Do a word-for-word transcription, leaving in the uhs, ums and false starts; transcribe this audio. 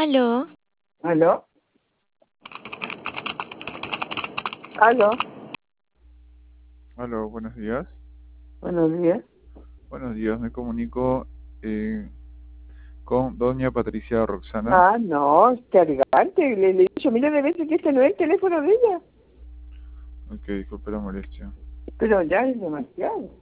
Aló, ¿Aló? ¿Aló? Aló, buenos días. Buenos días. Buenos días, me comunico eh, con doña Patricia Roxana. Ah, no, cargante. Le, le he dicho miles de veces que este no es el teléfono de ella. Ok, disculpe la molestia. Pero ya es demasiado.